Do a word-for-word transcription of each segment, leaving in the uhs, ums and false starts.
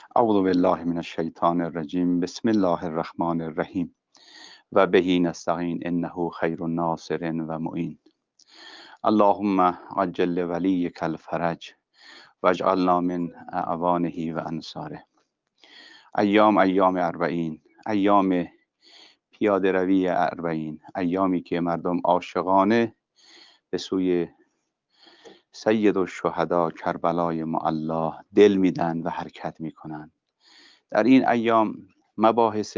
اعوذ بالله من الشیطان الرجیم. بسم الله الرحمن الرحیم و بهی نستعین انه خیر ناصر و معین. اللهم عجل ولیک الفرج واجعلنا من اعوانه و انصاره. ایام ایام اربعین، ایام پیاده روی اربعین، ایامی که مردم عاشقانه به سوی سید الشهدا کربلای معلی دل میدن و حرکت میکنن. در این ایام مباحث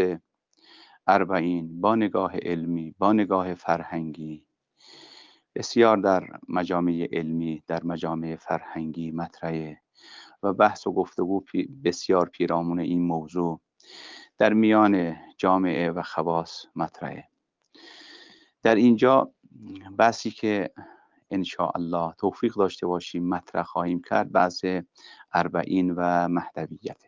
اربعین با نگاه علمی، با نگاه فرهنگی بسیار در مجامع علمی، در مجامع فرهنگی مطرحه و بحث و گفتگو پی بسیار پیرامون این موضوع در میان جامعه و خواص مطرحه. در اینجا بحثی که ان شاء الله توفیق داشته باشیم مطرح خواهیم کرد، بحث اربعین و مهدویت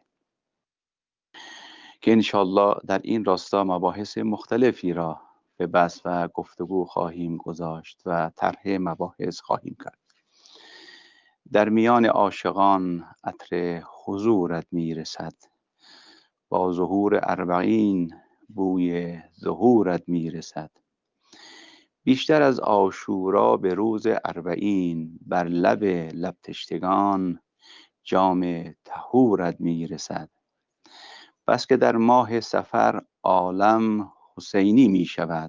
که ان شاء الله در این راستا مباحث مختلفی را به بحث و گفتگو خواهیم گذاشت و طرح مباحث خواهیم کرد. در میان عاشقان عطر حضورت میرسد، با ظهور اربعین بوی ظهورت میرسد. بیشتر از عاشورا به روز اربعین، بر لب لب تشتگان جام طهورت میرسد. بس که در ماه صفر عالم حسینی می شود،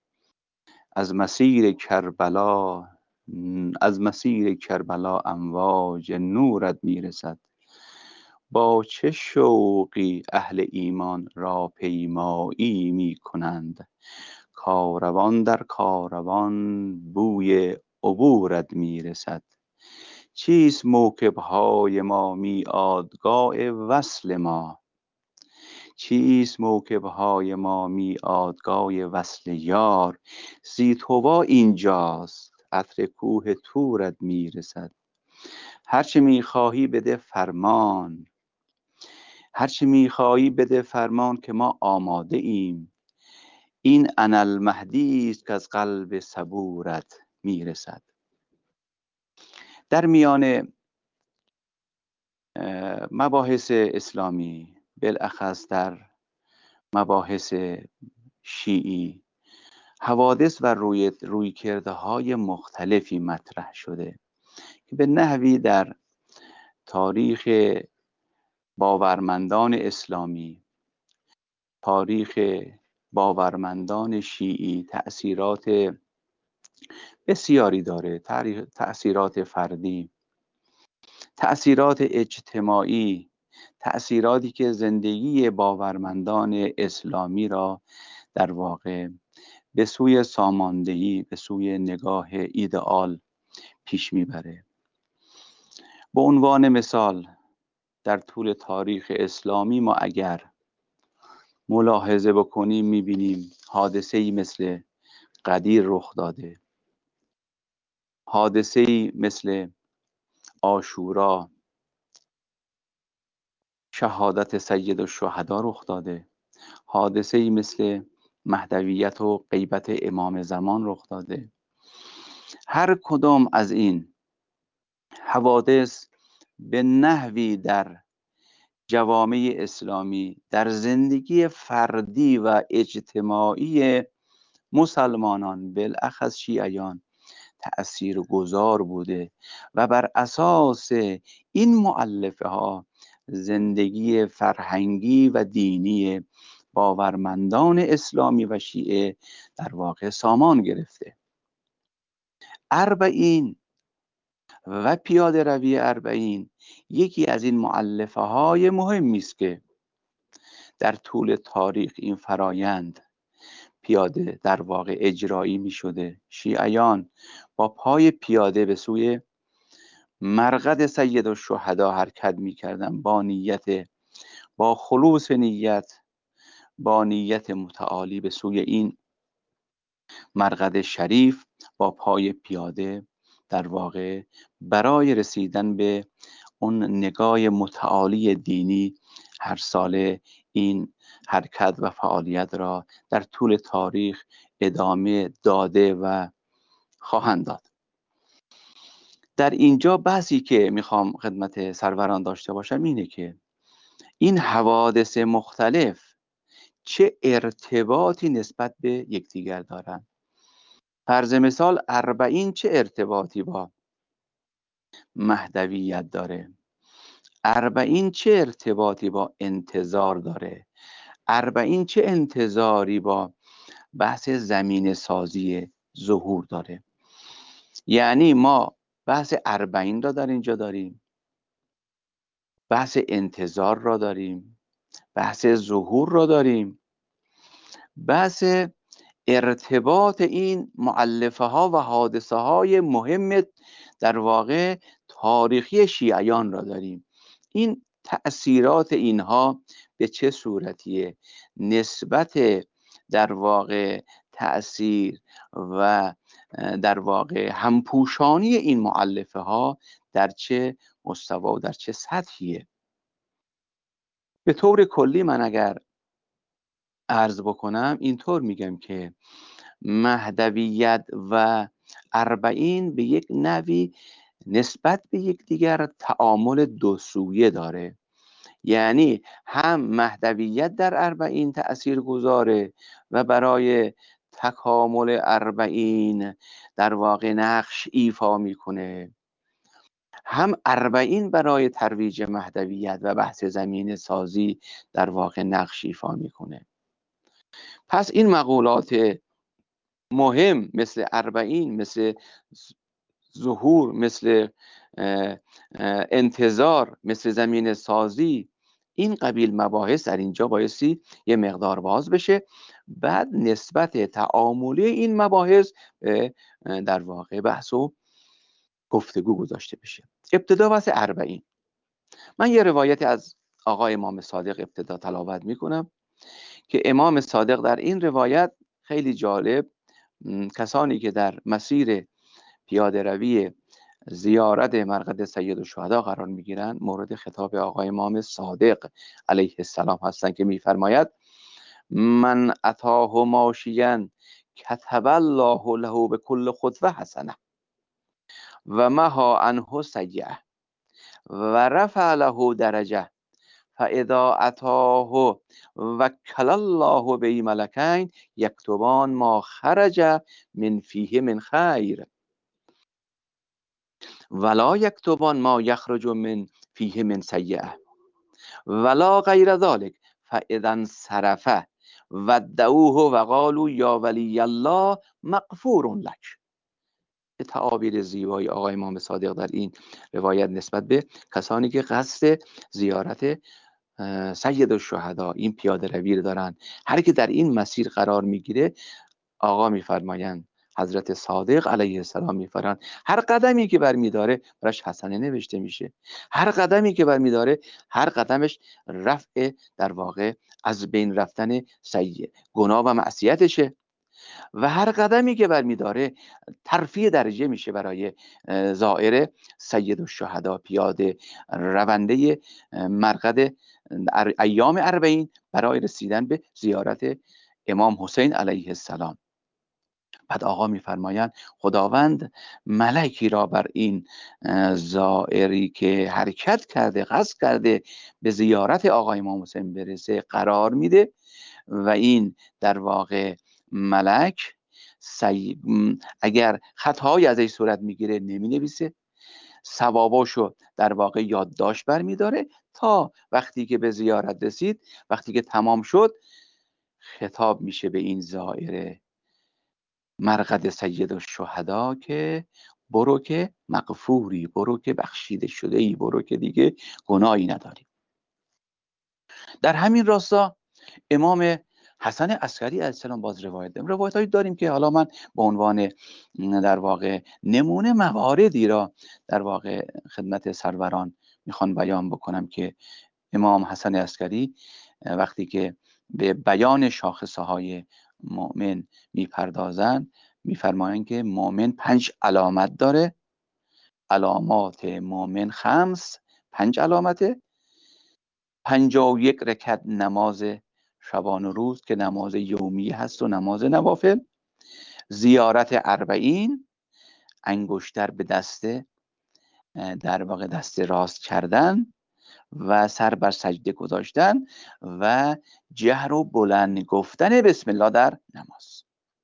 از مسیر کربلا از مسیر کربلا امواج نورت می رسد. با چه شوقی اهل ایمان را پیمایی می کنند، کاروان در کاروان بوی عبورت می رسد. چیست موکبهای ما میعادگاه وصل ما، چیست موکبهای ما میعادگاه وصل یار. زی طوی اینجاست عطر کوه طورت میرسد. هرچه میخواهی بده فرمان، هرچه میخواهی بده فرمان که ما آماده ایم. این انالمهدی است که از قلب صبورت میرسد. در میان مباحث اسلامی، بالاخص در مباحث شیعی، حوادث و روی رویکرده های مختلفی مطرح شده که به نحوی در تاریخ باورمندان اسلامی، تاریخ باورمندان شیعی تأثیرات بسیاری داره. تأثیرات فردی، تأثیرات اجتماعی، تأثیراتی که زندگی باورمندان اسلامی را در واقع به سوی ساماندهی، به سوی نگاه ایدئال پیش میبره. به عنوان مثال در طول تاریخ اسلامی ما اگر ملاحظه بکنیم میبینیم حادثه‌ای مثل غدیر رخ داده، حادثه‌ای مثل عاشورا، شهادت سید الشهدا رخ داده، حادثه‌ای مثل مهدویت و غیبت امام زمان رخ داده. هر کدام از این حوادث به نحوی در جوامع اسلامی، در زندگی فردی و اجتماعی مسلمانان بالاخص شیعیان تأثیر گذار بوده و بر اساس این مؤلفه ها زندگی فرهنگی و دینی باورمندان اسلامی و شیعه در واقع سامان گرفته. اربعین و پیاده روی اربعین یکی از این مؤلفه های مهمی است که در طول تاریخ این فرایند پیاده در واقع اجرایی می شده. شیعیان با پای پیاده به سوی مرقد سید الشهدا حرکت می کردن، با نیت، با خلوص نیت، با نیت متعالی به سوی این مرقد شریف با پای پیاده در واقع برای رسیدن به اون نگاه متعالی دینی هر سال این حرکت و فعالیت را در طول تاریخ ادامه داده و خواهند داد. در اینجا بحثی که میخوام خدمت سروران داشته باشم اینه که این حوادث مختلف چه ارتباطی نسبت به یکدیگر دارند. فرض مثال اربعین چه ارتباطی با مهدویت داره؟ اربعین چه ارتباطی با انتظار داره؟ اربعین چه انتظاری با بحث زمین سازی ظهور داره؟ یعنی ما بحث اربعین را در اینجا داریم، بحث انتظار را داریم، بحث ظهور را داریم، بحث ارتباط این مؤلفه ها و حادثه های مهم در واقع تاریخی شیعیان را داریم. این تأثیرات اینها به چه صورتیه؟ نسبت در واقع تأثیر و در واقع همپوشانی این مؤلفه ها در چه مستوا و در چه سطحیه؟ به طور کلی من اگر عرض بکنم اینطور میگم که مهدویت و اربعین به یک نوی نسبت به یکدیگر تعامل دو سویه داره. یعنی هم مهدویت در اربعین تأثیر گذاره و برای تکامل اربعین در واقع نقش ایفا میکنه، هم اربعین برای ترویج مهدویت و بحث زمین سازی در واقع نقش ایفا میکنه. پس این مقولات مهم مثل اربعین، مثل ظهور، مثل انتظار، مثل زمین سازی، این قبیل مباحث در اینجا بایستی یه مقدار باز بشه. بعد نسبت تعاملی این مباحث در واقع بحث و گفتگو گذاشته بشه. ابتدا بحث اربعین. من یه روایتی از آقای امام صادق ابتدا تلاوت میکنم که امام صادق در این روایت خیلی جالب کسانی که در مسیر پیاده روی زیارت مرقد سید الشهدا قرار میگیرن مورد خطاب آقای امام صادق علیه السلام هستند که میفرماید من اتاه ماشیا کتب الله له به کل خطوه حسنه و مها عنه سیئه و رفع له درجه فاذا اتاه وکل الله به ملکین یکتبان ما خرج من فیه من خیر ولا یکتبان ما یخرج من فیه من سیئه ولا غیر ذلك فاذا انصرف ودعوه و قالوا یا ولی الله مغفور لک. تعابیر زیبای آقای امام صادق در این روایت نسبت به کسانی که قصد زیارت سید الشهدا این پیاده روی دارن، هر که در این مسیر قرار میگیره آقا میفرمایند، حضرت صادق علیه السلام میفرمایند هر قدمی که برمیداره براش حسنه نوشته میشه، هر قدمی که برمیداره هر قدمش رفع در واقع از بین رفتن سیئ گناه و معصیتشه و هر قدمی که برمیداره ترفیع درجه میشه برای زائر سید الشهدا، پیاده رونده مرقد ایام اربعین برای رسیدن به زیارت امام حسین علیه السلام. بعد آقا میفرمایند خداوند ملکی را بر این زائری که حرکت کرده قصد کرده به زیارت آقا امام حسین برسه قرار میده و این در واقع ملک سی... اگر خطایی از این صورت میگیره نمی نویسه، ثواباشو در واقع یادداشت برمیداره تا وقتی که به زیارت رسید، وقتی که تمام شد خطاب میشه به این زائر مرقد سید الشهدا که برو که مغفوری، برو که بخشیده شده ای، برو که دیگه گناهی نداری. در همین راستا امام حسن عسکری علیه السلام باز روایت داریم روایت هایی داریم که حالا من به عنوان در واقع نمونه مواردی را در واقع خدمت سروران میخوان بیان بکنم که امام حسن عسکری وقتی که به بیان شاخصه های مؤمن میپردازن میفرمایند که مؤمن پنج علامت داره، علامات مؤمن خمس، پنج علامته، پنجاه و یک رکعت نماز شبان و روز که نماز یومی هست و نماز نوافل، زیارت اربعین، انگشتر به دست در واقع دست راست کردن و سر بر سجده گذاشتن و جهر و بلند گفتن بسم الله در نماز.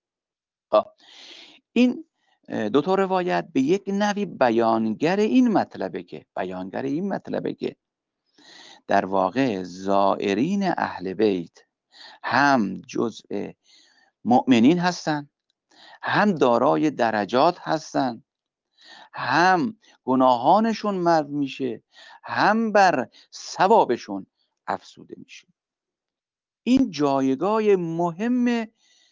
این دو تا روایت به یک نوی بیانگر این مطلبه که بیانگر این مطلبه که در واقع زائرین اهل بیت هم جزء مؤمنین هستند، هم دارای درجات هستند، هم گناهانشون محو میشه، هم بر ثوابشون افزوده میشه. این جایگاه مهم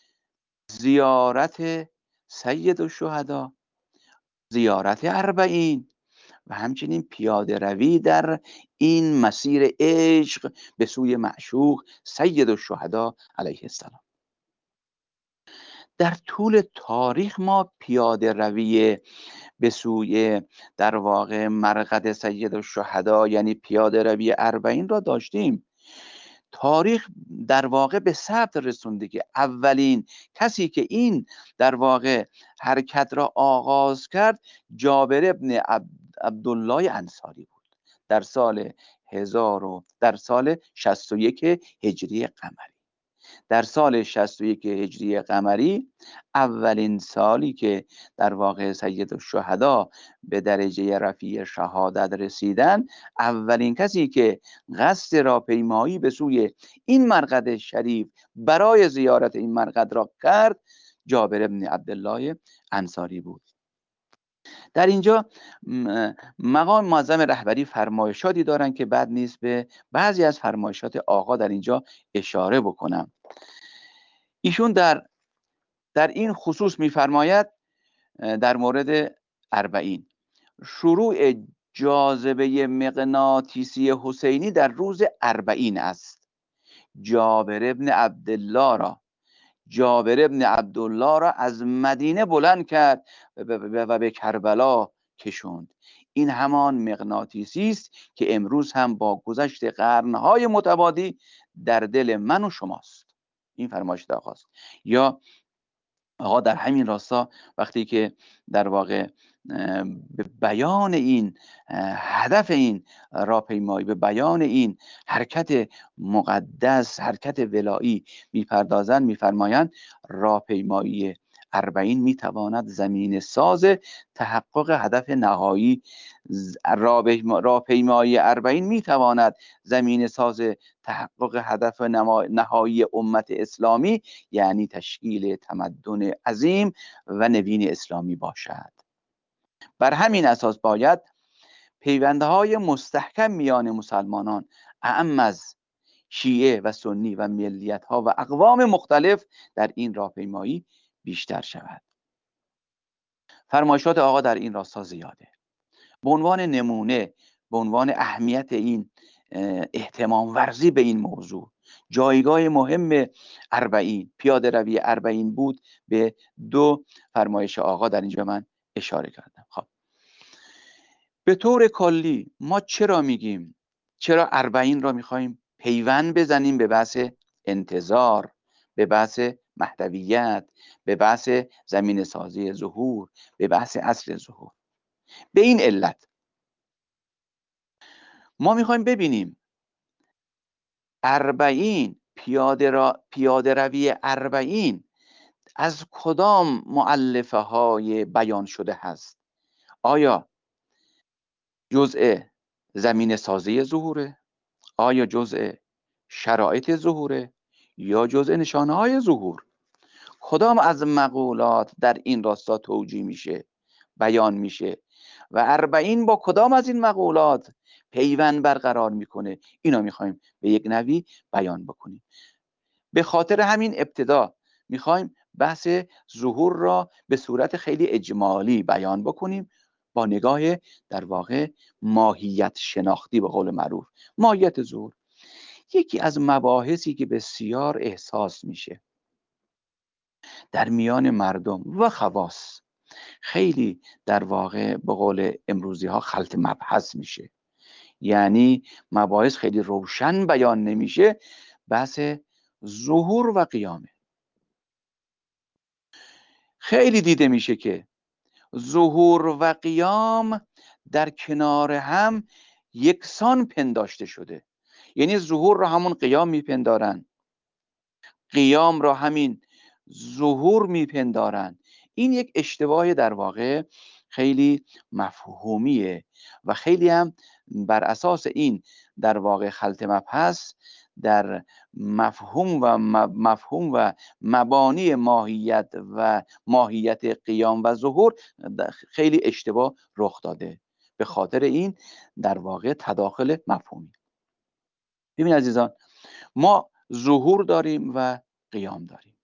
زیارت سید الشهدا، زیارت اربعین و همچنین پیاده روی در این مسیر عشق به سوی معشوق سید الشهدا علیه السلام. در طول تاریخ ما پیاده روی به سوی در واقع مرقد سید الشهدا یعنی پیاده روی اربعین را داشتیم. تاریخ در واقع به ثبت رسونده که اولین کسی که این در واقع حرکت را آغاز کرد جابر ابن عبد عبدالله انصاری بود در سال هزار و در سال شصت و یک هجری قمری. در سال شصت و یک هجری قمری اولین سالی که در واقع سید الشهدا به درجه رفیع شهادت رسیدن، اولین کسی که قصد راهپیمایی به سوی این مرقد شریف برای زیارت این مرقد را کرد جابر ابن عبدالله انصاری بود. در اینجا مقام معظم رهبری فرمایشاتی دارن که بد نیست به بعضی از فرمایشات آقا در اینجا اشاره بکنم. ایشون در در این خصوص میفرماید در مورد اربعین: شروع جاذبه مغناطیسی حسینی در روز اربعین است. جابر ابن عبدالله را جابر ابن عبدالله را از مدینه بلند کرد و به کربلا کشوند. این همان مغناطیسی است که امروز هم با گذشت قرنهای متبادی در دل من و شماست. این فرمایش آقاست. یا آقا در همین راستا وقتی که در واقع به بیان این هدف این راهپیمایی، به بیان این حرکت مقدس، حرکت ولایی میپردازند، میفرمایند راهپیمایی اربعین میتواند زمین ساز تحقق هدف نهایی راهپیمایی اربعین میتواند زمین ساز تحقق هدف نهایی امت اسلامی یعنی تشکیل تمدن عظیم و نوین اسلامی باشد. بر همین اساس باید پیوندهای مستحکم میان مسلمانان اعم از شیعه و سنی و ملیت ها و اقوام مختلف در این راهپیمایی بیشتر شود. فرمایشات آقا در این راستا زیاده. به عنوان نمونه، به عنوان اهمیت این اهتمام ورزی به این موضوع، جایگاه مهم اربعین، پیاده روی اربعین بود، به دو فرمایش آقا در اینجا من اشاره کردم. خب به طور کلی ما چرا میگیم، چرا اربعین را میخوایم پیوند بزنیم به بحث انتظار، به بحث مهدویت، به بحث زمین سازی ظهور، به بحث اصل ظهور؟ به این علت ما میخوایم ببینیم اربعین، پیاده, را، پیاده روی اربعین از کدام مؤلفه های بیان شده هست. آیا جزء زمین سازی ظهوره؟ آیا جزء شرایط ظهوره؟ یا جزء نشانه های ظهور؟ کدام از مقولات در این راستا توجیه میشه، بیان میشه و اربعین با کدام از این مقولات پیوند برقرار میکنه؟ اینا میخوایم به یک نوی بیان بکنیم. به خاطر همین ابتدا میخوایم بحث ظهور را به صورت خیلی اجمالی بیان بکنیم با نگاه در واقع ماهیت شناختی. به قول معروف ماهیت ظهور یکی از مباحثی که بسیار احساس میشه در میان مردم و خواص، خیلی در واقع به قول امروزی ها خلط مبحث میشه، یعنی مباحث خیلی روشن بیان نمیشه. بحث ظهور و قیامه. خیلی دیده میشه که ظهور و قیام در کنار هم یکسان پنداشته شده. یعنی ظهور را همون قیام میپندارن، قیام را همین ظهور میپندارن. این یک اشتباه در واقع خیلی مفهومیه و خیلی هم بر اساس این در واقع خلط مبحث در مفهوم و مفهوم و مبانی ماهیت و ماهیت قیام و ظهور خیلی اشتباه رخ داده. به خاطر این در واقع تداخل مفهومی. ببین عزیزان، ما ظهور داریم و قیام داریم.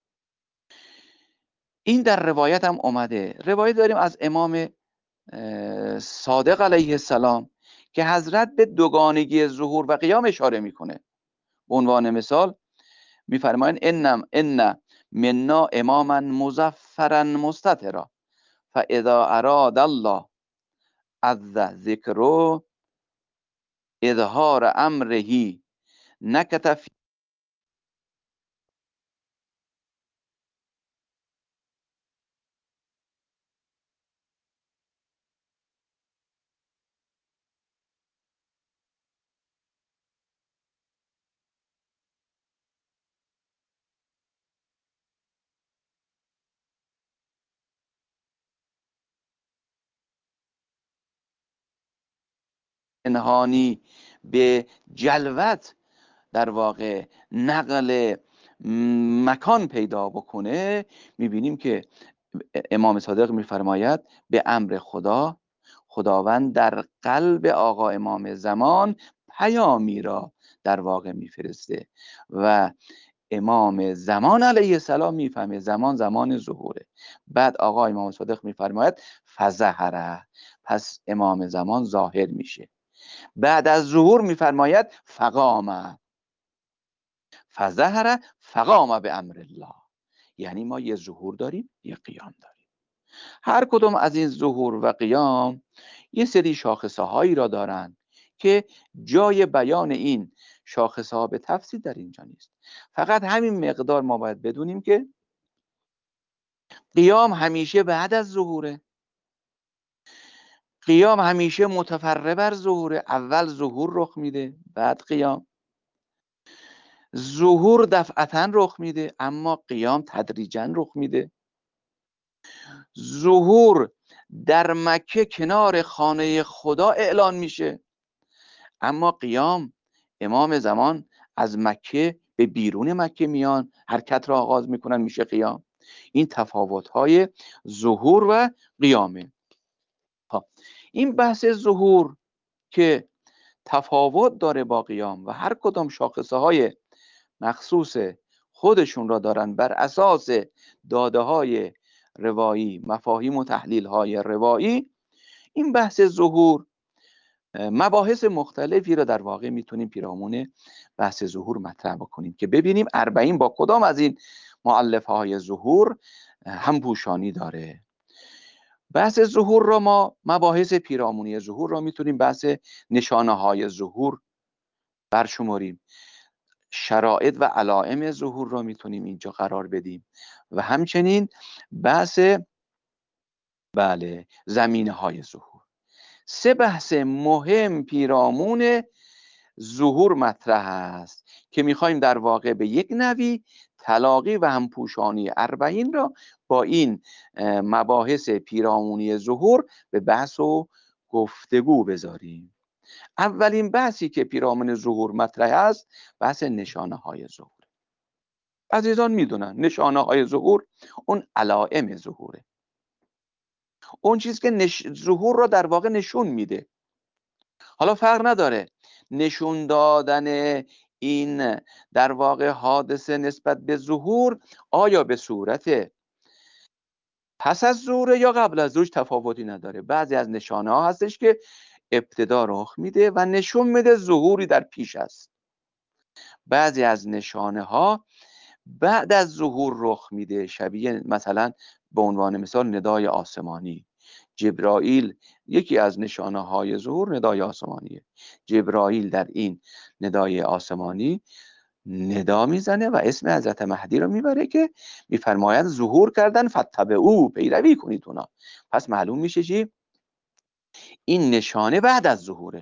این در روایت هم اومده. روایت داریم از امام صادق علیه السلام که حضرت به دوگانگی ظهور و قیام اشاره میکنه. به عنوان مثال میفرمایند انم ان منا اماما مظفرا مستترا فاذا اراد الله عز ذکره اظهار امره نکت فی انهانی به جلوت در واقع نقل مکان پیدا بکنه، میبینیم که امام صادق میفرماید به امر خدا خداوند در قلب آقا امام زمان پیامی را در واقع میفرسته و امام زمان علیه السلام میفهمه زمان زمان ظهوره. بعد آقا امام صادق میفرماید فظهره، پس امام زمان ظاهر میشه. بعد از ظهور میفرماید فقام، فظهر فقام به امر الله. یعنی ما یه ظهور داریم یه قیام داریم. هر کدوم از این ظهور و قیام یه سری شاخصه هایی را دارن که جای بیان این شاخصه ها به تفصیل در اینجا نیست. فقط همین مقدار ما باید بدونیم که قیام همیشه بعد از ظهوره. قیام همیشه متفرع بر ظهوره. اول ظهور رخ میده بعد قیام. ظهور دفعتاً رخ میده اما قیام تدریجاً رخ میده. ظهور در مکه کنار خانه خدا اعلان میشه اما قیام امام زمان از مکه به بیرون مکه میان، حرکت را آغاز میکنن، میشه قیام. این تفاوت‌های ظهور و قیامه. این بحث ظهور که تفاوت داره با قیام و هر کدام شاخصه های مخصوص خودشون را دارن بر اساس داده های روایی، مفاهیم و تحلیل های روایی، این بحث ظهور مباحث مختلفی را در واقع میتونیم پیرامون بحث ظهور مطرح بکنیم که ببینیم اربعین با کدام از این مؤلفه های ظهور هم پوشانی داره. بحث ظهور را ما مباحث پیرامونی ظهور را میتونیم بحث نشانه های ظهور برشماریم، شرایط و علائم ظهور را میتونیم اینجا قرار بدیم و همچنین بحث بله زمینه های ظهور. سه بحث مهم پیرامون ظهور مطرح است که میخوایم در واقع به یک نوی تلاقی و همپوشانی اربعین را با این مباحث پیرامونی ظهور به بحث و گفتگو بذاریم. اولین بحثی که پیرامون ظهور مطرح است بحث نشانه های ظهور. عزیزان میدونن نشانه های ظهور اون علائم ظهوره، اون چیز که نش... ظهور را در واقع نشون میده. حالا فرق نداره نشون دادن این در واقع حادثه نسبت به ظهور آیا به صورت پس از ظهور یا قبل از ظهور تفاوتی نداره. بعضی از نشانه ها هستش که ابتدا رخ میده و نشون میده ظهوری در پیش است. بعضی از نشانه ها بعد از ظهور رخ میده، شبیه مثلا به عنوان مثال ندای آسمانی. جبرائیل یکی از نشانه های ظهور ندای آسمانیه. جبرائیل در این ندای آسمانی ندا میزنه و اسم حضرت مهدی رو میبره که میفرماید ظهور کردن فتبعوا، پیروی کنید اونا. پس معلوم میشه چی؟ این نشانه بعد از ظهوره.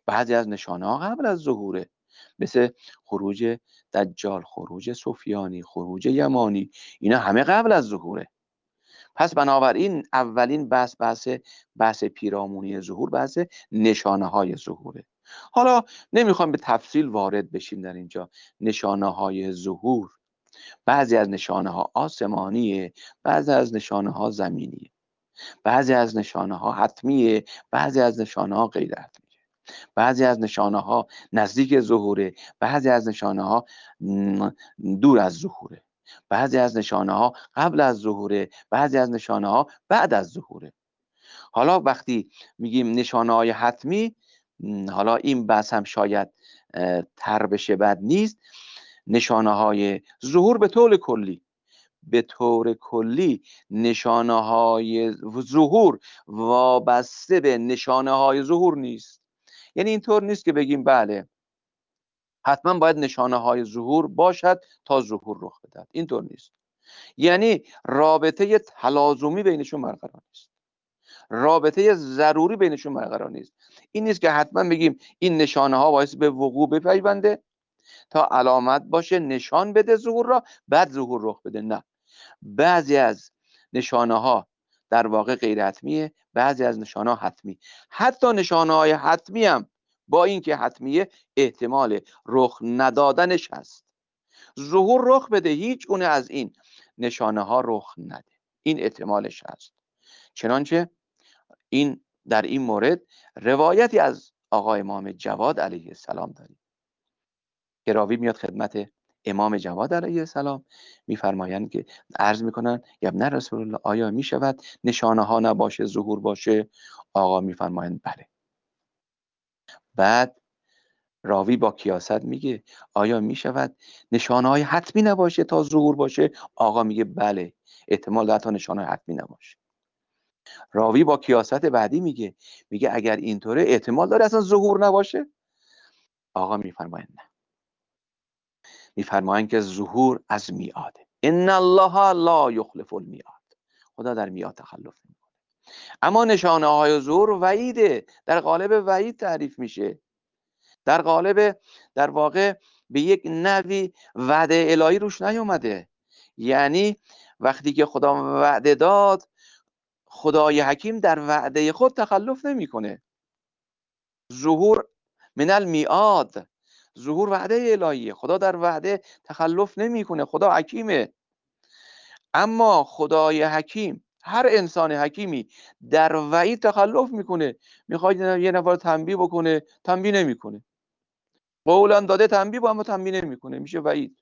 بعضی از نشانه ها قبل از ظهوره، مثل خروج دجال، خروج سفیانی، خروج یمانی، اینا همه قبل از ظهوره. پس بنابراین اولین بحث بحث بحث پیرامونی ظهور، بحث نشانه های ظهوره. حالا نمیخوام به تفصیل وارد بشیم در اینجا. نشانه های ظهور، بعضی از نشانه ها آسمانیه، بعضی از نشانه ها زمینیه، بعضی از نشانه ها حتمیه، بعضی از نشانه ها غیر حتمیه، بعضی از نشانه ها نزدیک ظهوره، بعضی از نشانه ها دور از ظهوره، بعضی از نشانه ها قبل از ظهوره، بعضی از نشانه ها بعد از ظهوره. حالا وقتی میگیم نشانه های حتمی، حالا این بحث هم شاید تر بشه، بد نیست. نشانه های ظهور به طور کلی به طور کلی نشانه های ظهور وابسته به نشانه های ظهور نیست. یعنی اینطور نیست که بگیم بله حتما باید نشانه های ظهور باشد تا ظهور رخ بدهد. اینطور نیست. یعنی رابطه تلازمی بینشون برقرار نیست، رابطه ضروری بینشون برقرار نیست. این نیست که حتما بگیم این نشانه ها باعث به وقوع بپیونده تا علامت باشه نشان بده ظهور را، بعد ظهور رخ بده. نه، بعضی از نشانه ها در واقع غیر حتمیه، بعضی از نشانه ها حتمی. حتی نشانه های حتمی هم با اینکه حتمیه احتمال رخ ندادنش هست. ظهور رخ بده، هیچ گونه از این نشانه ها رخ نده، این احتمالش هست. چنانچه این در این مورد روایتی از آقای امام جواد علیه السلام داریم که راوی میاد خدمت امام جواد علیه السلام، میفرمایند که عرض میکنن یا ابن رسول الله آیا میشود نشانه ها نباشه ظهور باشه؟ آقا میفرمایند بله. بعد راوی با کیاست میگه آیا میشود نشانه های حتمی نباشه تا ظهور باشه؟ آقا میگه بله، احتمال داره تا نشانه حتمی نباشه. راوی با کیاست بعدی میگه میگه اگر اینطوره احتمال داره اصلا ظهور نباشه؟ آقا میفرمایند نه، میفرمایند که ظهور از میعاده. ان الله لا یخلف المیعاد، خدا در میعاد تخلف نمیکنه. اما نشانه های ظهور وعیده، در قالب وعید تعریف میشه، در قالب در واقع به یک نوی وعده الهی روش نیومده. یعنی وقتی که خدا وعده داد، خدای حکیم در وعده خود تخلف نمیکنه. ظهور من المیعاد، ظهور وعده الهیه، خدا در وعده تخلف نمیکنه، خدا حکیمه. اما خدای حکیم، هر انسان حکیمی در وعید تخلف میکنه. میخواد یه نفر تنبیه بکنه، تنبیه نمیکنه. قولا داده تنبیه با، اما تنبیه نمیکنه، میشه وعید.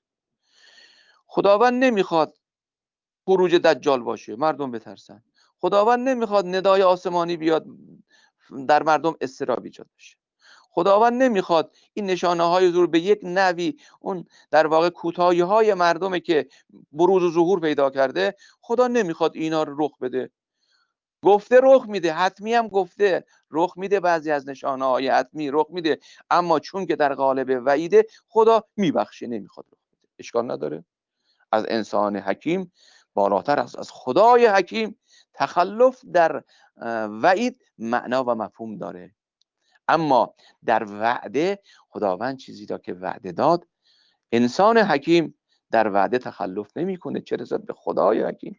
خداوند نمیخواد خروج دجال باشه، مردم بترسن. خداوند نمیخواد ندای آسمانی بیاد در مردم اضطراب ایجاد بشه. خداوند نمیخواد این نشانه های ظهور به یک نوی اون در واقع کوتاهی های مردمه که بروز و ظهور پیدا کرده، خدا نمیخواد اینا رو رخ بده. گفته رخ میده، حتمی هم گفته رخ میده، بعضی از نشانه های حتمی رخ میده، اما چون که در قالب وعیده خدا میبخشه، نمیخواد رخ بده. اشکال نداره. از انسان حکیم بالاتر از از خدای حکیم تخلف در وعید معنا و مفهوم داره. اما در وعده خداوند چیزی دا که وعده داد، انسان حکیم در وعده تخلف نمیکنه، چه رسد به خدای حکیم.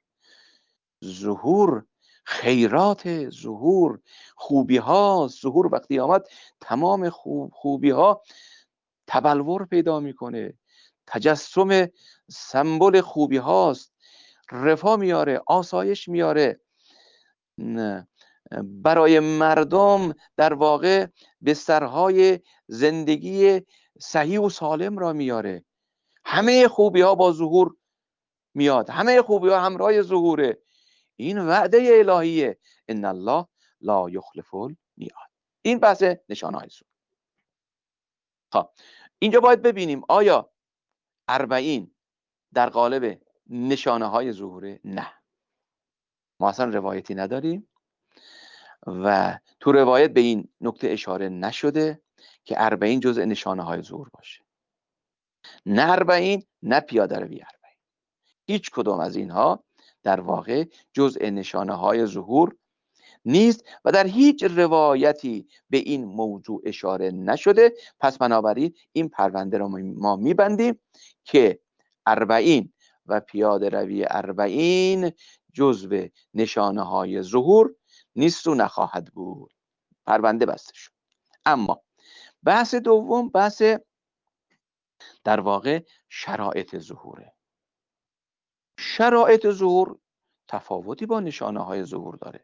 ظهور خیرات، ظهور خوبی ها، ظهور وقتی آمد تمام خوب خوبی ها تبلور پیدا میکنه، تجسم سمبل خوبی هاست، رفاه میاره، آسایش میاره، نه. برای مردم در واقع بسترهای زندگی صحیح و سالم را میاره. همه خوبی ها با ظهور میاد، همه خوبی ها همراه ظهوره. این وعده الهیه، ان الله لا یخلف المیعاد. این بحث نشانه های ظهور. خب اینجا باید ببینیم آیا اربعین در قالب نشانه های ظهوره؟ نه، ما اصلا روایتی نداریم و تو روایت به این نکته اشاره نشده که اربعین جزء نشانه های ظهور باشه. نه اربعین، نه پیاده روی اربعین، هیچ کدوم از اینها در واقع جزء نشانه های ظهور نیست و در هیچ روایتی به این موضوع اشاره نشده. پس بنابراین این پرونده را ما میبندیم که اربعین و پیاده روی اربعین جزو نشانه های ظهور نیست و نخواهد بود. پرونده بسته شد. اما بحث دوم بحث در واقع شرایط ظهوره. شرایط ظهور تفاوتی با نشانه های ظهور داره.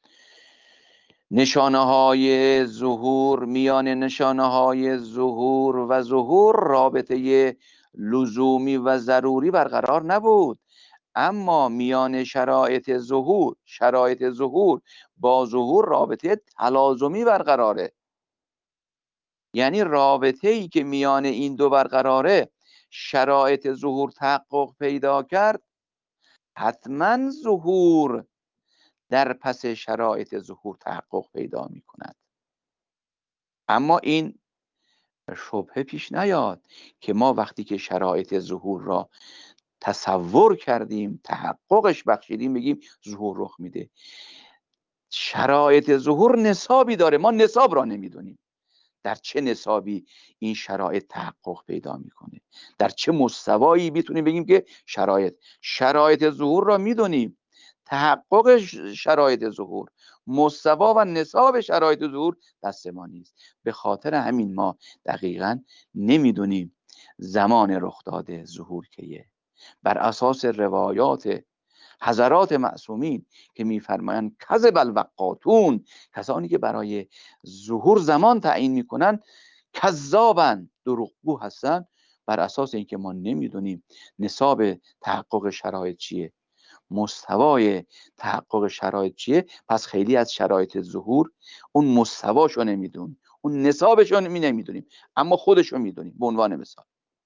نشانه های ظهور، میان نشانه های ظهور و ظهور رابطه لزومی و ضروری برقرار نبود، اما میان شرایط ظهور شرایط ظهور با ظهور رابطه تلازمی برقراره. یعنی رابطه ای که میان این دو برقراره، شرایط ظهور تحقق پیدا کرد، حتما ظهور در پس شرایط ظهور تحقق پیدا می کند. اما این شبهه پیش نیاد که ما وقتی که شرایط ظهور را تصور کردیم، تحققش بخشیدیم، بگیم ظهور رخ میده. شرایط ظهور نصابی داره، ما نصاب را نمیدونیم. در چه نصابی این شرایط تحقق پیدا میکنه، در چه مستوایی میتونیم بگیم که شرایط شرایط ظهور را میدونیم، تحقق شرایط ظهور، مستوا و نصاب شرایط ظهور دست ما نیست. به خاطر همین ما دقیقاً نمیدونیم زمان رخ داده ظهور کیه. بر اساس روایات حضرات معصومین که میفرمایند کذب الوقاتون، کسانی که برای ظهور زمان تعیین میکنن کذابن، دروغگو هستن. بر اساس اینکه ما نمیدونیم نصاب تحقق شرایط چیه، مستوای تحقق شرایط چیه، پس خیلی از شرایط ظهور اون مستواشو نمیدونیم، اون نصابشو نمیدونیم، اما خودشو میدونیم. به عنوان مثال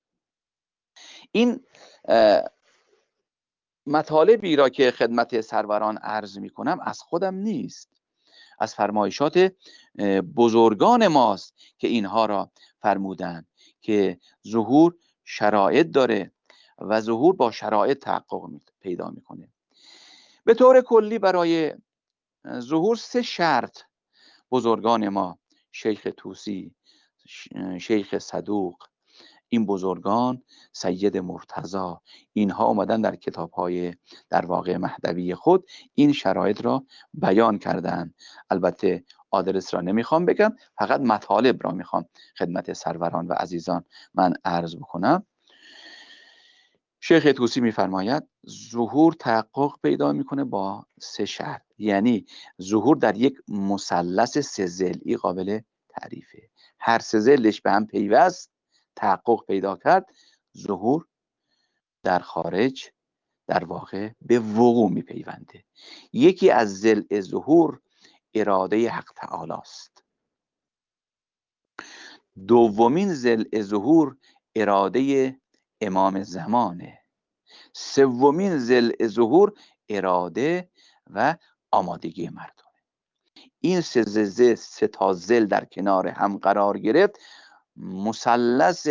این مطالبی را که خدمت سروران عرض می کنم از خودم نیست، از فرمایشات بزرگان ماست که اینها را فرمودند که ظهور شرایط داره و ظهور با شرایط تحقق پیدا میکنه. به طور کلی برای ظهور سه شرط بزرگان ما، شیخ طوسی، شیخ صدوق، این بزرگان، سید مرتضی، اینها اومدن در کتاب‌های در واقع مهدوی خود این شرایط را بیان کردن. البته آدرس را نمیخوام بگم، فقط مطالب را میخوام خدمت سروران و عزیزان من عرض بکنم. شیخ طوسی میفرماید ظهور تحقق پیدا میکنه با سه شرط. یعنی ظهور در یک مثلث سه ضلعی قابل تعریفه، هر سه ضلعش به هم پیوست تحقق پیدا کرد، ظهور در خارج در واقع به وقوع میپیونده. یکی از ضلع ظهور اراده حق تعالی است. دومین ضلع ظهور اراده امام زمانه. سومین ضلع ظهور اراده و آمادگی مردم. این سه ضلع سه تا ضلع در کنار هم قرار گرفت، مثلث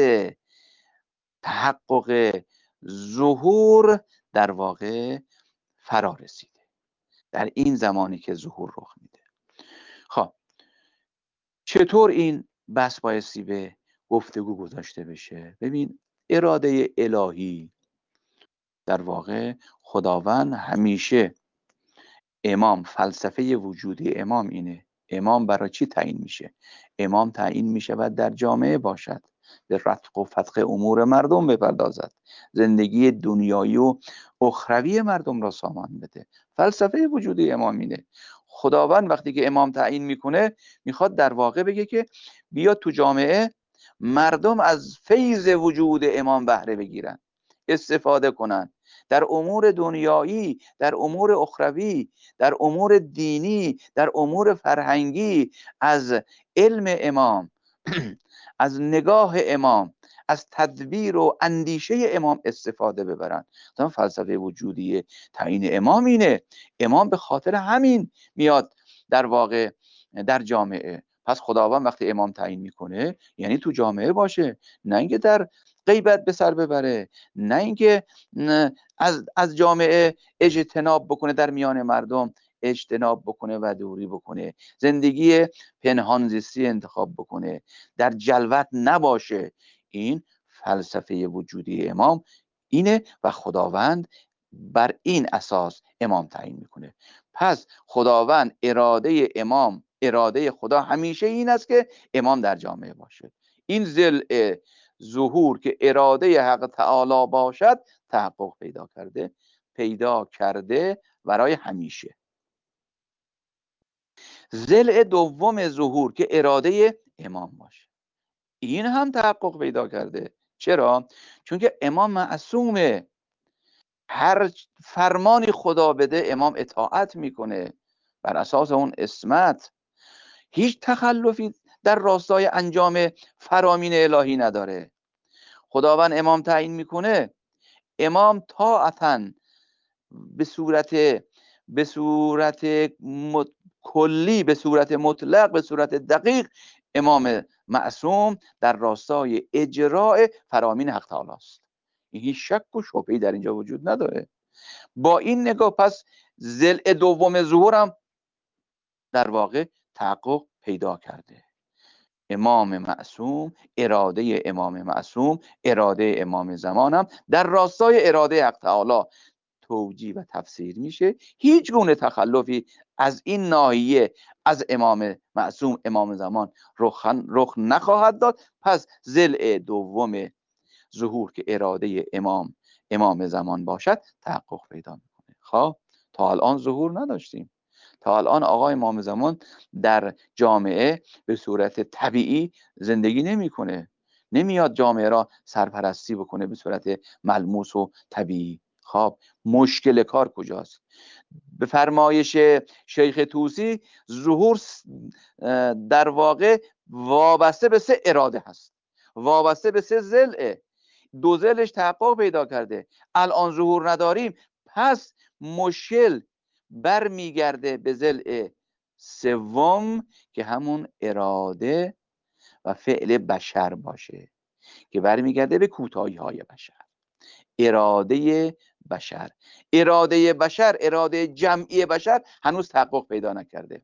تحقق ظهور در واقع فرا رسیده در این زمانی که ظهور رخ میده. خب چطور این بحث بایستی به گفتگو گذاشته بشه؟ ببین، اراده الهی در واقع خداوند همیشه، امام، فلسفه وجودی امام اینه، امام برای چی تعیین میشه؟ امام تعیین میشه و در جامعه باشد، به رتق و فتق امور مردم بپردازد، زندگی دنیایی و اخروی مردم را سامان بده. فلسفه وجودی امام اینه. خداوند وقتی که امام تعیین میکنه میخواد در واقع بگه که بیا تو جامعه مردم از فیض وجود امام بهره بگیرن، استفاده کنن، در امور دنیایی، در امور اخروی، در امور دینی، در امور فرهنگی از علم امام از نگاه امام، از تدبیر و اندیشه امام استفاده ببرن. مثلا فلسفه وجودی تعیین امام اینه. امام به خاطر همین میاد در واقع در جامعه. پس خداوند وقتی امام تعیین میکنه یعنی تو جامعه باشه، نه اینکه در غیبت به سر ببره، نه اینکه از از جامعه اجتناب بکنه در میان مردم اجتناب بکنه و دوری بکنه، زندگی پنهانزیستی انتخاب بکنه، در جلوت نباشه. این فلسفه وجودی امام اینه و خداوند بر این اساس امام تعیین میکنه. پس خداوند اراده امام، اراده خدا همیشه این است که امام در جامعه باشه. این ضلع ظهور که اراده حق تعالی باشد تحقق پیدا کرده پیدا کرده برای همیشه. ضلع دوم ظهور که اراده امام باشه، این هم تحقق پیدا کرده. چرا؟ چون که امام معصومه، هر فرمانی خدا بده امام اطاعت میکنه بر اساس اون عصمت، هیچ تخلفی در راستای انجام فرامین الهی نداره. خداوند امام تعیین میکنه، امام طاعتاً به صورت به صورت مت... کلی، به صورت مطلق، به صورت دقیق امام معصوم در راستای اجراء فرامین حق تعالی است. هیچ شک و شبهه‌ای در اینجا وجود نداره. با این نگاه پس ضلع دوم ظهور هم در واقع تحقق پیدا کرده. امام معصوم، اراده امام معصوم، اراده امام زمان هم در راستای اراده حق تعالی توجیه و تفسیر میشه. هیچ گونه تخلفی از این ناحیه از امام معصوم امام زمان رخ رخ نخواهد داد. پس ضلع دوم ظهور که اراده امام امام زمان باشد تحقق پیدا میکنه. خب تا الان ظهور نداشتیم، تا الان آقای امام زمان در جامعه به صورت طبیعی زندگی نمیکنه، نمیاد جامعه را سرپرستی بکنه به صورت ملموس و طبیعی. خب مشکل کار کجاست؟ به فرمایش شیخ طوسی ظهور در واقع وابسته به سه اراده هست، وابسته به سه ضلع. دو ضلعش تحقق پیدا کرده، الان ظهور نداریم. پس مشکل برمیگرده به ضلع سوم که همون اراده و فعل بشر باشه، که برمیگرده به کوتاهی های بشر. اراده بشر اراده بشر اراده جمعی بشر هنوز تحقق پیدا نکرده.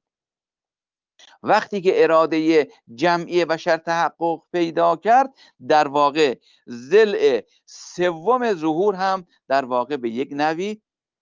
وقتی که اراده جمعی بشر تحقق پیدا کرد، در واقع ضلع سوم ظهور هم در واقع به یک نوی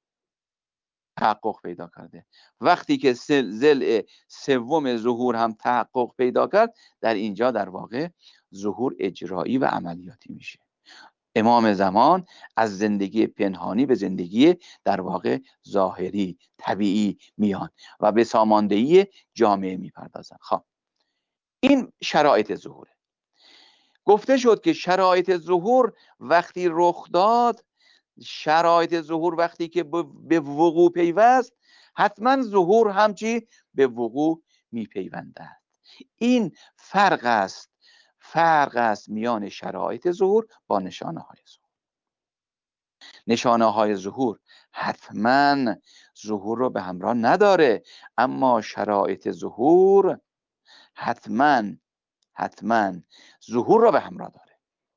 تحقق پیدا کرده. وقتی که ضلع سوم ظهور هم تحقق پیدا کرد، در اینجا در واقع ظهور اجرایی و عملیاتی میشه. امام زمان از زندگی پنهانی به زندگی در واقع ظاهری طبیعی میان و به ساماندهی جامعه میپردازن. خب این شرایط ظهوره. گفته شد که شرایط ظهور وقتی رخ داد، شرایط ظهور وقتی که به وقوع پیوست، حتما ظهور هم چی به وقوع میپیوندد. این فرق است فرق است میان شرایط ظهور با نشانه های ظهور. نشانه های ظهور حتما ظهور رو به همراه نداره، اما شرایط ظهور حتما حتما ظهور رو به همراه داره.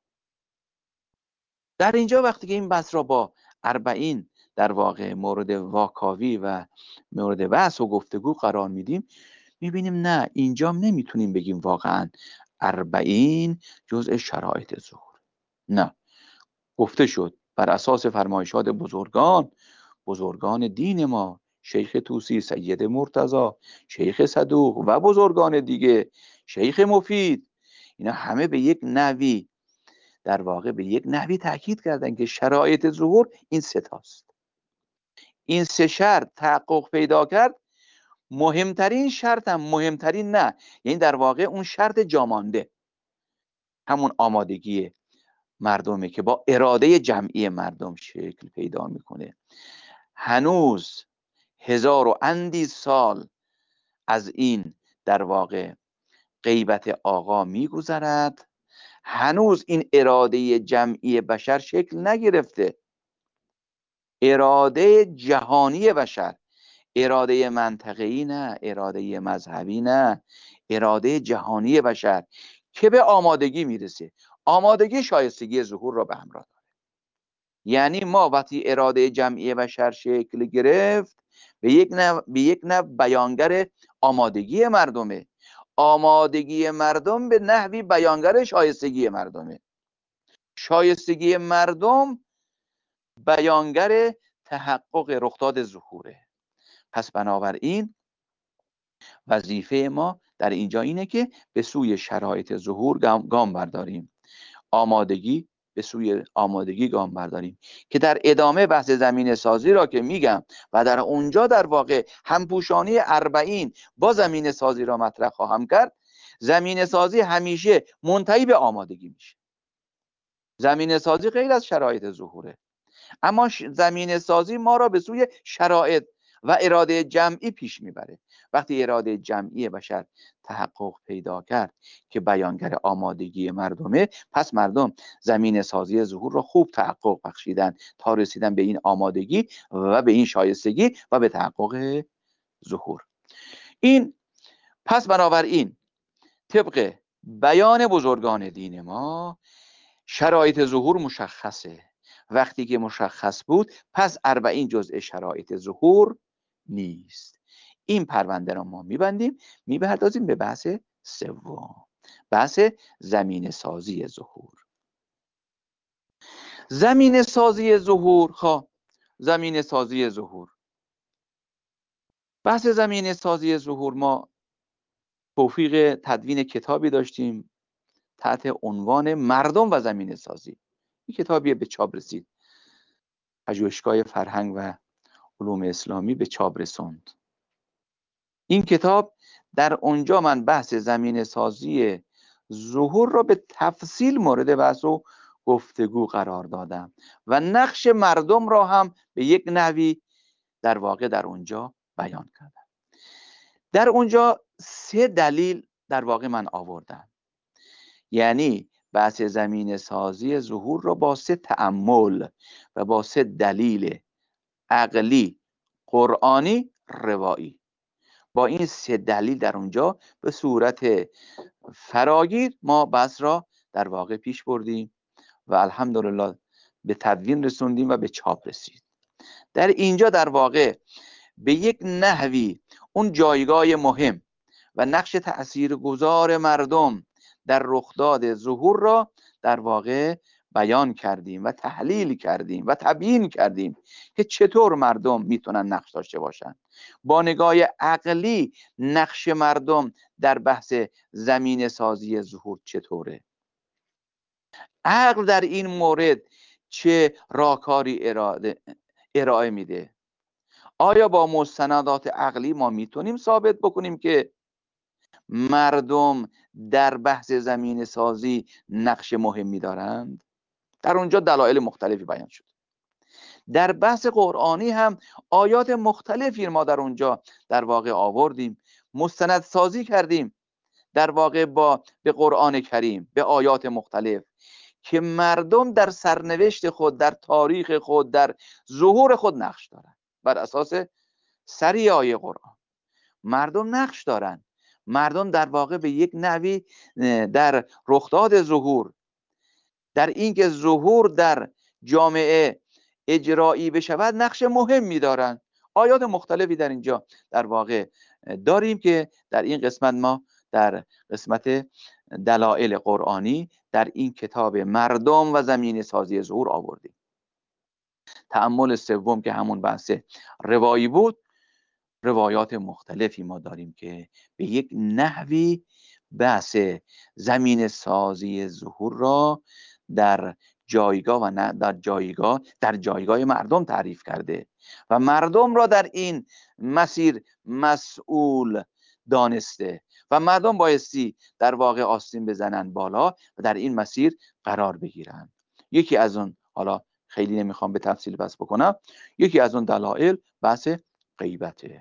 در اینجا وقتی که این بحث را با اربعین در واقع مورد واکاوی و مورد بحث و گفتگو قرار میدیم، میبینیم نه، اینجا نمیتونیم بگیم واقعا اربعین جزء شرایط ظهور. نه، گفته شد بر اساس فرمایشات بزرگان بزرگان دین ما، شیخ طوسی، سید مرتضی، شیخ صدوق و بزرگان دیگه، شیخ مفید، اینا همه به یک نوی در واقع به یک نحوی تاکید کردن که شرایط ظهور این سه تاست. این سه شرط تحقق پیدا کرد. مهمترین شرط هم مهمترین نه، یعنی در واقع اون شرط جامانده همون آمادگی مردمه که با اراده جمعی مردم شکل پیدا میکنه. هنوز هزار و اندی سال از این در واقع غیبت آقا میگذرد، هنوز این اراده جمعی بشر شکل نگرفته. اراده جهانی بشر، اراده منطقه‌ای نه، اراده مذهبی نه، اراده جهانی بشر که به آمادگی میرسه. آمادگی شایستگی ظهور را به همراه داره. یعنی ما وقتی اراده جمعی بشر شکل گرفت، به یک نوع به یک نوع بیانگر آمادگی مردمه. آمادگی مردم به نحوی بیانگر شایستگی مردمه. شایستگی مردم بیانگر تحقق رخداد ظهوره. پس بنابراین وظیفه ما در اینجا اینه که به سوی شرایط ظهور گام برداریم، آمادگی به سوی آمادگی گام برداریم که در ادامه بحث زمینه سازی را که میگم و در اونجا در واقع همپوشانی اربعین با زمینه سازی را مطرح خواهم کرد. زمینه سازی همیشه منتهی به آمادگی میشه. زمینه سازی غیر از شرایط ظهوره، اما زمینه سازی ما را به سوی شرایط و اراده جمعی پیش میبره. وقتی اراده جمعی بشر تحقق پیدا کرد که بیانگر آمادگی مردمه، پس مردم زمینه سازی ظهور را خوب تحقق بخشیدن تا رسیدن به این آمادگی و به این شایستگی و به تحقق ظهور. این پس بنابراین طبق بیان بزرگان دین ما شرایط ظهور مشخصه. وقتی که مشخص بود، پس اربعین جزء شرایط ظهور نیست. این پرونده را ما میبندیم، میپردازیم به بحث سوم، بحث زمینه سازی ظهور. زمینه سازی ظهور خب زمینه سازی ظهور بحث زمینه سازی ظهور ما توفیق تدوین کتابی داشتیم تحت عنوان مردم و زمینه سازی. این کتابی به چاپ رسید، پژوهشگاه فرهنگ و علوم اسلامی به چاپ رسوند. این کتاب در اونجا من بحث زمینه سازی ظهور را به تفصیل مورد بحث و گفتگو قرار دادم و نقش مردم را هم به یک نحوی در واقع در اونجا بیان کردم. در اونجا سه دلیل در واقع من آوردم، یعنی بحث زمینه سازی ظهور را با سه تأمل و با سه دلیل عقلی، قرآنی، روایی، با این سه دلیل در اونجا به صورت فراگیر ما بحث را در واقع پیش بردیم و الحمدلله به تدوین رسوندیم و به چاپ رسید. در اینجا در واقع به یک نحوی اون جایگاه مهم و نقش تأثیرگذار مردم در رخداد ظهور را در واقع بیان کردیم و تحلیل کردیم و تبیین کردیم که چطور مردم میتونن نقش داشته باشن. با نگاه عقلی نقش مردم در بحث زمینه سازی ظهور چطوره؟ عقل در این مورد چه راهکاری ارائه میده؟ آیا با مستندات عقلی ما میتونیم ثابت بکنیم که مردم در بحث زمینه سازی نقش مهمی دارند؟ در اونجا دلایل مختلفی بیان شد. در بحث قرآنی هم آیات مختلفی ما در اونجا در واقع آوردیم، مستند سازی کردیم در واقع با به قرآن کریم، به آیات مختلف که مردم در سرنوشت خود، در تاریخ خود، در ظهور خود نقش دارن. بر اساس سری آیه قرآن مردم نقش دارن. مردم در واقع به یک نحوی در رخداد ظهور، در اینکه ظهور در جامعه اجرایی بشود نقش مهمی دارن. آیات مختلفی در اینجا در واقع داریم که در این قسمت ما در قسمت دلایل قرآنی در این کتاب مردم و زمینه سازی ظهور آوردیم. تأمل سوم که همون بحث روایی بود، روایات مختلفی ما داریم که به یک نحوی بحث زمینه سازی ظهور را در جایگاه و نه در جایگاه در جایگاه مردم تعریف کرده و مردم را در این مسیر مسئول دانسته و مردم بایستی در واقع آستین بزنن بالا و در این مسیر قرار بگیرن. یکی از اون، حالا خیلی نمیخوام به تفصیل بحث بکنم، یکی از اون دلایل بحث غیبته.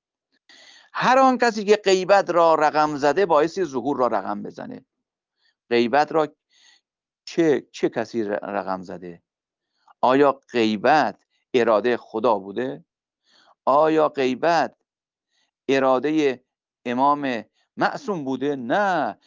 هر آن کسی که غیبت را رقم زده بایستی ظهور را رقم بزنه. غیبت را چه چه کسی رقم زده؟ آیا غیبت اراده خدا بوده؟ آیا غیبت اراده امام معصوم بوده؟ نه،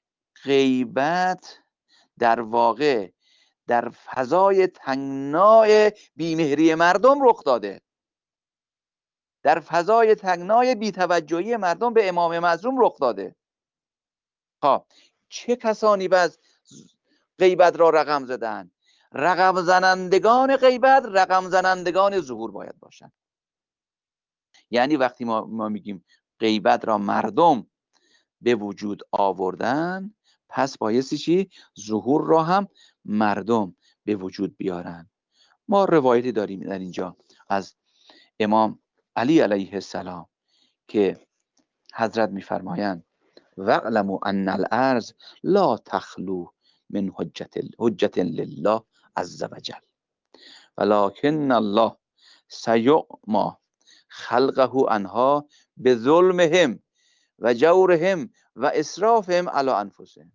غیبت در واقع در فضای تنگنای بیمهری مردم رخ داده. در فضای تنگنای بی‌توجهی مردم به امام معصوم رخ داده. خب چه کسانی باز غیبت را رقم زدن؟ رقم زنندگان غیبت رقم زنندگان ظهور باید باشن. یعنی وقتی ما, ما میگیم غیبت را مردم به وجود آوردن، پس بایستی چی؟ ظهور را هم مردم به وجود بیارن. ما روایتی داریم در اینجا از امام علی علیه السلام که حضرت میفرمایند واعلموا ان الارض لا تخلو من حجت حجت لله عز وجل ولكن الله سیعمی خلقه عنها بظلمهم و جورهم و اسرافهم علی انفسهم.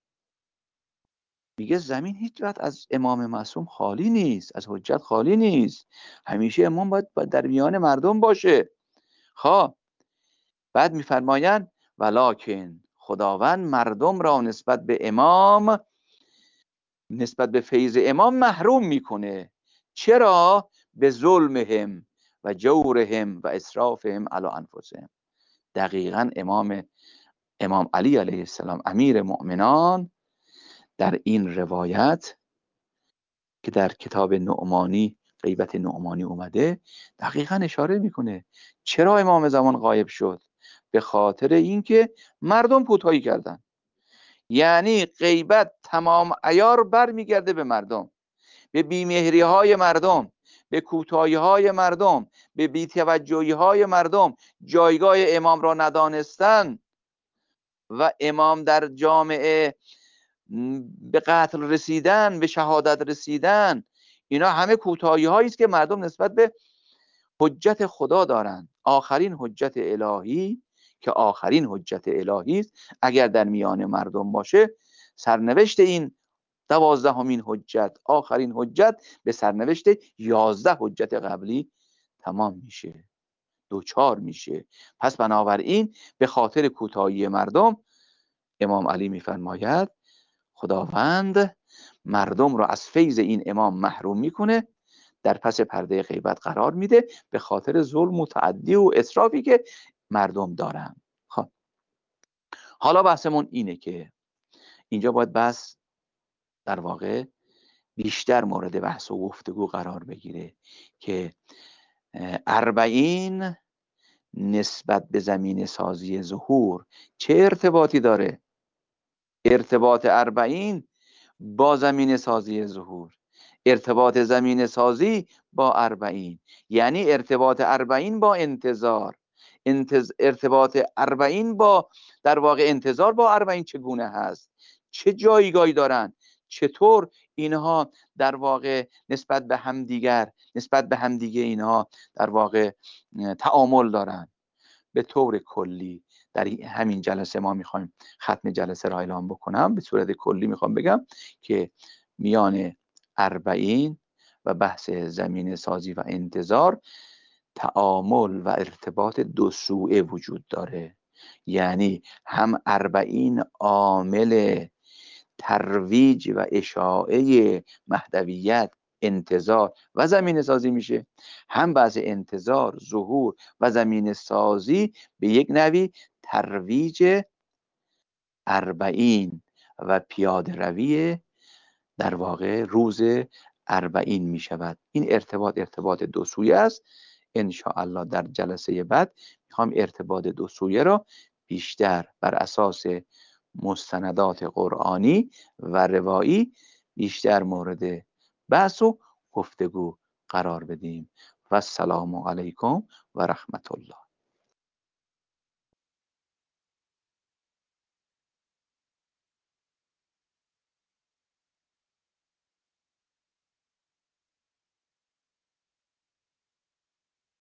میگه زمین هیچ وقت از امام معصوم خالی نیست، از حجت خالی نیست. همیشه امام باید در میان مردم باشه. خب بعد میفرمایند ولکن خداوند مردم را نسبت به امام، نسبت به فیض امام محروم میکنه. چرا؟ به ظلمهم و جورهم و اسرافهم علی انفسهم. دقیقاً امام امام علی علیه السلام امیر مؤمنان در این روایت که در کتاب نعمانی غیبت نعمانی اومده دقیقاً اشاره میکنه چرا امام زمان غایب شد. به خاطر اینکه مردم کوتاهی کردن. یعنی غیبت تمام عیار برمیگرده به مردم، به بیمهری های مردم، به کوتاهی های مردم، به بی‌توجهی های مردم، جایگاه امام را ندانستن و امام در جامعه به قتل رسیدن، به شهادت رسیدن. اینا همه کوتاهی هایی است که مردم نسبت به حجت خدا دارند. آخرین حجت الهی که آخرین حجت الهی است اگر در میان مردم باشه، سرنوشت این دوازدهمین حجت، آخرین حجت، به سرنوشت یازده حجت قبلی تمام میشه، دوچار میشه. پس بنابراین به خاطر کوتاهی مردم امام علی میفرماید خداوند مردم را از فیض این امام محروم میکنه، در پس پرده غیبت قرار میده به خاطر ظلم و تعدی و اسرافی که مردم دارن. خب حالا بحثمون اینه که اینجا باید بحث در واقع بیشتر مورد بحث و گفتگو قرار بگیره که اربعین نسبت به زمین سازی ظهور چه ارتباطی داره؟ ارتباط اربعین با زمین سازی ظهور، ارتباط زمین سازی با اربعین یعنی ارتباط اربعین با انتظار، انتظ... ارتباط اربعین با در واقع انتظار با اربعین چگونه هست، چه جایگاهی دارن، چطور اینها در واقع نسبت به همدیگر نسبت به همدیگه اینها در واقع تعامل دارن. به طور کلی در همین جلسه ما میخوایم ختم جلسه را اعلام بکنم. به صورت کلی میخوام بگم که میان اربعین و بحث زمین سازی و انتظار تعامل و ارتباط دو سوئه وجود داره. یعنی هم اربعین عامل ترویج و اشاعه مهدویت، انتظار و زمین سازی میشه، هم بعض انتظار، ظهور و زمین سازی به یک نوی ترویج اربعین و پیاده روی در واقع روز اربعین میشود. این ارتباط ارتباط دو سویه است. ان شاء الله در جلسه بعد میخوام ارتباط دو سویه را بیشتر بر اساس مستندات قرآنی و روایی بیشتر مورد بحث و گفتگو قرار بدیم. و السلام علیکم و رحمت الله.